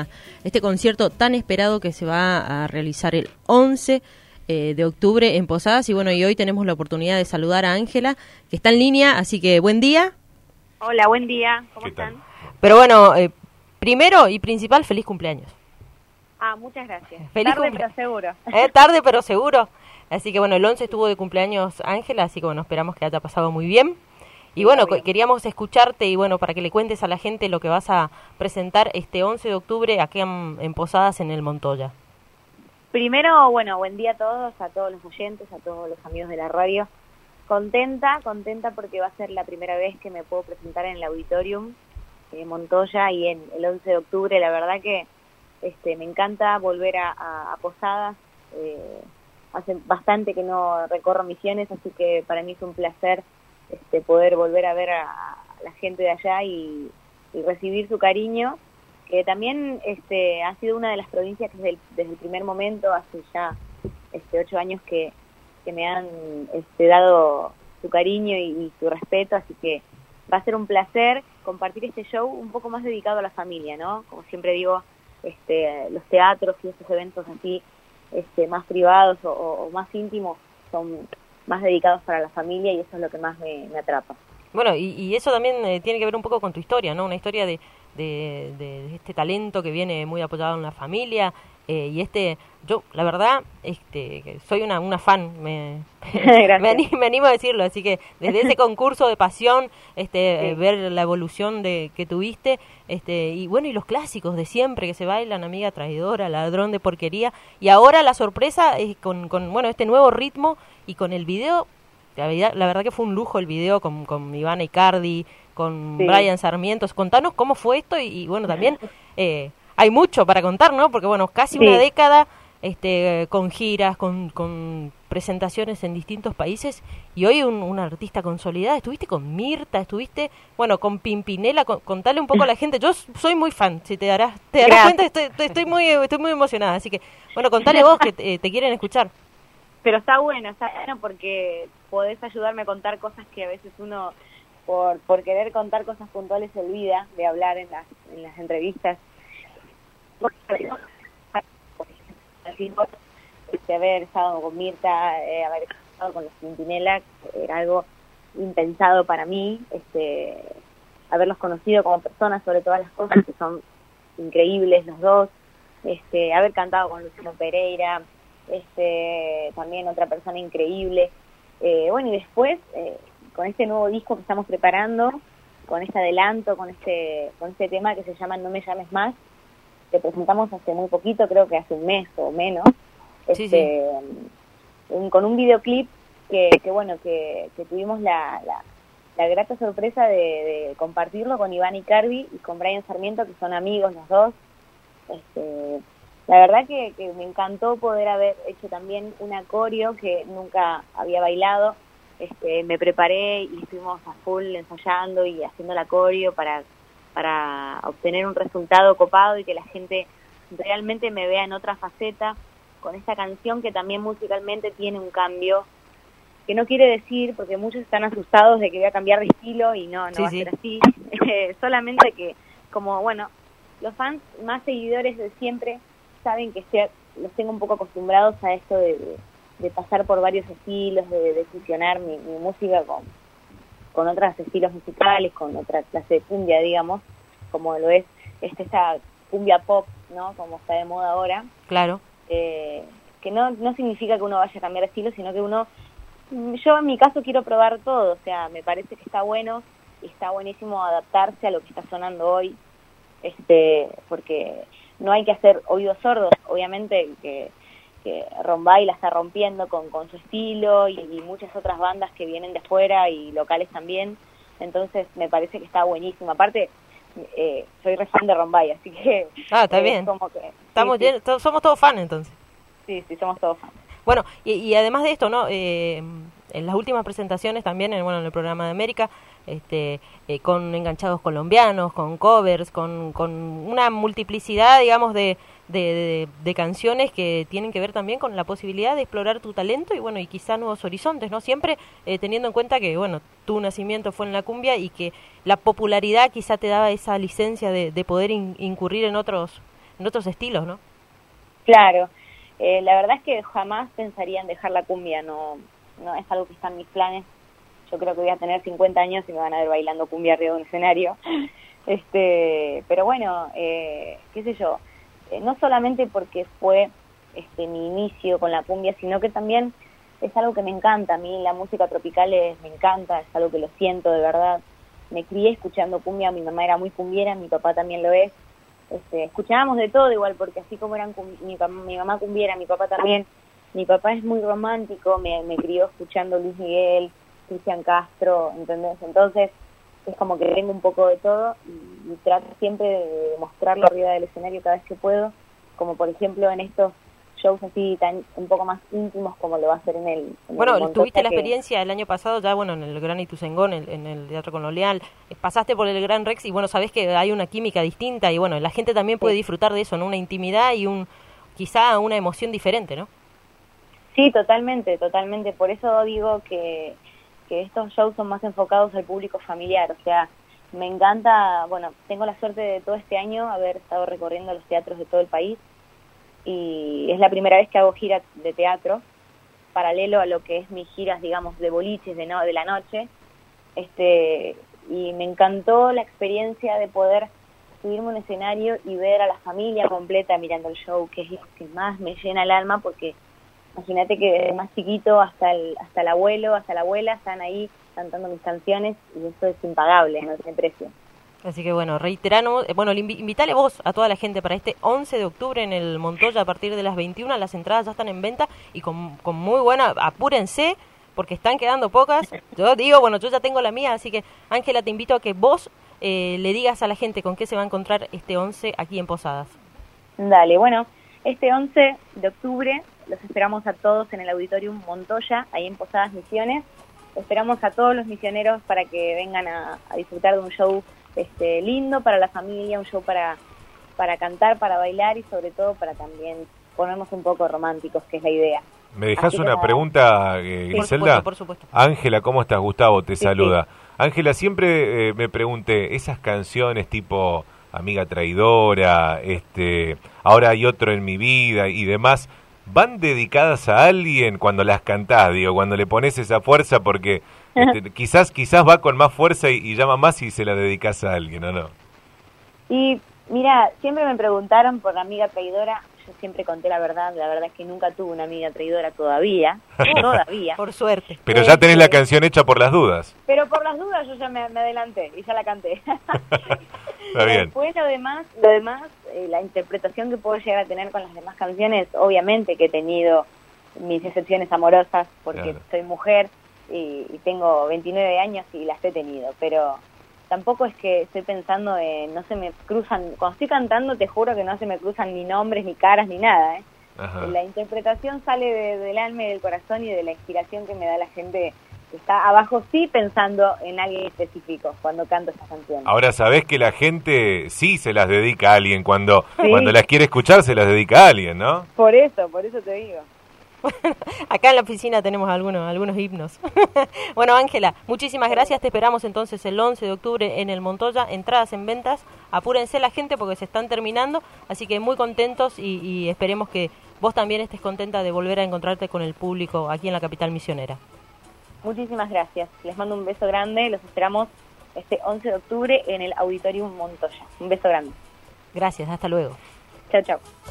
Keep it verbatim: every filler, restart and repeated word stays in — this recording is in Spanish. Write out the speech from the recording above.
esta este concierto tan esperado que se va a realizar el once eh, de octubre en Posadas. Y bueno, y hoy tenemos la oportunidad de saludar a Ángela, que está en línea, así que buen día. Hola, buen día, ¿cómo están? Pero bueno, eh, primero y principal, feliz cumpleaños. Ah, muchas gracias. Feliz tarde, cumple- pero seguro. Eh, tarde, pero seguro. Así que bueno, el once estuvo de cumpleaños Ángela, así que bueno, esperamos que haya pasado muy bien. Y Sí, bueno, obvio. queríamos escucharte y bueno, para que le cuentes a la gente lo que vas a presentar este once de octubre aquí en, en Posadas, en el Montoya. Primero, bueno, buen día a todos, a todos los oyentes, a todos los amigos de la radio. Contenta, contenta porque va a ser la primera vez que me puedo presentar en el Auditorium de Montoya y en el once de octubre. La verdad que este, me encanta volver a, a, a Posadas. Eh, hace bastante que no recorro Misiones, así que para mí es un placer este, poder volver a ver a, a la gente de allá y, y recibir su cariño, que también este, ha sido una de las provincias que desde el, desde el primer momento, hace ya este, ocho años que, que me han este, dado su cariño y, y su respeto, así que va a ser un placer compartir este show un poco más dedicado a la familia, ¿no? Como siempre digo, este, los teatros y estos eventos así este, más privados o, o más íntimos son más dedicados para la familia y eso es lo que más me, me atrapa. Bueno, y, y eso también eh, tiene que ver un poco con tu historia, ¿no? Una historia de, de, de, de este talento que viene muy apoyado en la familia. Eh, y este, yo, la verdad, este, que soy una, una fan, me, me, animo, me animo a decirlo, así que desde ese concurso de pasión, este, sí. eh, ver la evolución de que tuviste, este, y bueno, y los clásicos de siempre que se bailan, amiga traidora, ladrón de porquería, y ahora la sorpresa es con, con, bueno, este nuevo ritmo y con el video, la verdad, la verdad que fue un lujo el video con, con Ivana Icardi, con sí. Brian Sarmiento. Contanos cómo fue esto y, y bueno, también eh, hay mucho para contar, ¿no? Porque bueno, casi sí. una década este, con giras, con, con presentaciones en distintos países y hoy un, una artista consolidada. Estuviste con Mirta, estuviste, bueno, con Pimpinela, con, contale un poco a la gente. Yo soy muy fan, si te darás, te darás cuenta, estoy, estoy, estoy, muy, estoy muy emocionada. Así que, bueno, contale vos que te, te quieren escuchar. Pero está bueno, está bueno porque podés ayudarme a contar cosas que a veces uno, por, por querer contar cosas puntuales, se olvida de hablar en las, en las entrevistas. Este, haber estado con Mirta, eh, haber estado con los Pimpinela, era algo impensado para mí, este, haberlos conocido como personas sobre todas las cosas, que son increíbles los dos, este, haber cantado con Luciano Pereira, este, también otra persona increíble, eh, bueno, y después eh, con este nuevo disco que estamos preparando, con este adelanto, con este, con este tema que se llama No me llames más, que presentamos hace muy poquito, creo que hace un mes o menos, sí, este, sí. Un, con un videoclip que, que bueno, que, que tuvimos la, la, la grata sorpresa de, de compartirlo con Iván Icardi y con Brian Sarmiento, que son amigos los dos. Este, la verdad que, que me encantó poder haber hecho también un acorio que nunca había bailado. Este, me preparé y estuvimos a full ensayando y haciendo el acorio para, para obtener un resultado copado y que la gente realmente me vea en otra faceta con esta canción que también musicalmente tiene un cambio, que no quiere decir, porque muchos están asustados de que voy a cambiar de estilo y no, no sí, va sí. a ser así, eh, solamente que como, bueno, los fans más seguidores de siempre saben que sea, los tengo un poco acostumbrados a esto de, de, de pasar por varios estilos, de, de fusionar mi, mi música con, con otros estilos musicales, con otra clase de cumbia, digamos, como lo es este, esta cumbia pop, ¿no? Como está de moda ahora. Claro. Eh, que no, no significa que uno vaya a cambiar de estilo, sino que uno, yo en mi caso quiero probar todo, o sea, me parece que está bueno y está buenísimo adaptarse a lo que está sonando hoy, este, porque no hay que hacer oídos sordos, obviamente que, que Rombay la está rompiendo con, con su estilo y, y muchas otras bandas que vienen de afuera y locales también, entonces me parece que está buenísimo, aparte eh, soy re fan de Rombay, así que ah, está eh, bien. Como que, Estamos sí, bien, sí. somos todos fans entonces. Sí, sí, somos todos fans. Bueno, y, y además de esto, ¿no? Eh, en las últimas presentaciones también, en, bueno, en el programa de América, este, eh, con enganchados colombianos, con covers, con, con una multiplicidad, digamos, de, de, de, de canciones que tienen que ver también con la posibilidad de explorar tu talento y, bueno, y quizá nuevos horizontes, ¿no? Siempre eh, teniendo en cuenta que, bueno, tu nacimiento fue en la cumbia y que la popularidad quizá te daba esa licencia de, de poder in, incurrir en otros en otros estilos, ¿no? Claro, eh, la verdad es que jamás pensaría en dejar la cumbia, no, no es algo que está en mis planes. Yo creo que voy a tener cincuenta años y me van a ver bailando cumbia arriba de un escenario. Este, pero bueno, eh, qué sé yo, eh, no solamente porque fue este mi inicio con la cumbia, sino que también es algo que me encanta. A mí la música tropical es, me encanta, es algo que lo siento de verdad. Me crié escuchando cumbia, mi mamá era muy cumbiera, mi papá también lo es. Este, escuchábamos de todo igual, porque así como eran mi, mi mamá cumbiera, mi papá también. Mi papá es muy romántico, me, me crió escuchando Luis Miguel, Cristian Castro, ¿entendés? Entonces es como que tengo un poco de todo y, y trato siempre de mostrarlo arriba del escenario cada vez que puedo, como por ejemplo en estos shows así tan un poco más íntimos como lo va a hacer en el en Bueno, el tuviste la que... experiencia el año pasado ya, bueno, en el Gran Ituzaingón, en, en el Teatro Colonial, pasaste por el Gran Rex y bueno, sabés que hay una química distinta y bueno, la gente también puede sí. disfrutar de eso, ¿no? Una intimidad y un quizá una emoción diferente, ¿no? Sí, totalmente, totalmente. Por eso digo que, que estos shows son más enfocados al público familiar. O sea, me encanta, bueno, tengo la suerte de todo este año haber estado recorriendo los teatros de todo el país y es la primera vez que hago gira de teatro, paralelo a lo que es mis giras, digamos, de boliches de, no, de la noche. Este, y me encantó la experiencia de poder subirme a un escenario y ver a la familia completa mirando el show, que es lo que más me llena el alma, porque imagínate que desde más chiquito hasta el hasta el abuelo, hasta la abuela están ahí cantando mis canciones y eso es impagable, no tiene precio. Así que bueno, reiteramos, eh, bueno, invi invitale vos a toda la gente para este once de octubre en el Montoya a partir de las veintiuna, las entradas ya están en venta y con, con muy buena, apúrense porque están quedando pocas. Yo digo, bueno, yo ya tengo la mía, así que Ángela, te invito a que vos eh, le digas a la gente con qué se va a encontrar este once aquí en Posadas. Dale, bueno, este once de octubre los esperamos a todos en el Auditorium Montoya, ahí en Posadas Misiones. Esperamos a todos los misioneros para que vengan a, a disfrutar de un show este lindo para la familia, un show para, para cantar, para bailar y sobre todo para también ponernos un poco románticos, que es la idea. ¿Me dejas una pregunta, eh, Sí, Griselda? por supuesto, por supuesto. Ángela, ¿cómo estás? Gustavo te Sí, saluda. Ángela, siempre eh, me pregunté, esas canciones tipo Amiga Traidora, este, Ahora hay otro en mi vida y demás, ¿van dedicadas a alguien cuando las cantás, digo, cuando le pones esa fuerza? Porque este, quizás quizás va con más fuerza y, y llama más si se la dedicas a alguien, ¿o no? Y mira, siempre me preguntaron por la amiga traidora, yo siempre conté la verdad, la verdad es que nunca tuve una amiga traidora todavía, todavía. Por suerte. Pero ya tenés la canción hecha por las dudas. Pero por las dudas yo ya me, me adelanté y ya la canté. Está bien. Después lo demás, lo demás eh, la interpretación que puedo llegar a tener con las demás canciones, obviamente que he tenido mis excepciones amorosas porque Claro. soy mujer y, y tengo veintinueve años y las he tenido, pero tampoco es que estoy pensando en, no se me cruzan, cuando estoy cantando te juro que no se me cruzan ni nombres, ni caras, ni nada, ¿eh? Ajá. La interpretación sale de, del alma y del corazón y de la inspiración que me da la gente que está abajo, sí pensando en alguien específico cuando canto estas canciones. Ahora sabés que la gente sí se las dedica a alguien, cuando, Sí. cuando las quiere escuchar se las dedica a alguien, ¿no? Por eso, por eso te digo. Acá en la oficina tenemos algunos, algunos himnos. Bueno, Ángela, muchísimas gracias. Te esperamos entonces el once de octubre en el Montoya. Entradas en ventas. Apúrense la gente porque se están terminando. Así que muy contentos y, y esperemos que vos también estés contenta de volver a encontrarte con el público aquí en la capital misionera. Muchísimas gracias. Les mando un beso grande. Los esperamos este once de octubre en el Auditorium Montoya. Un beso grande. Gracias, hasta luego. Chao, chao.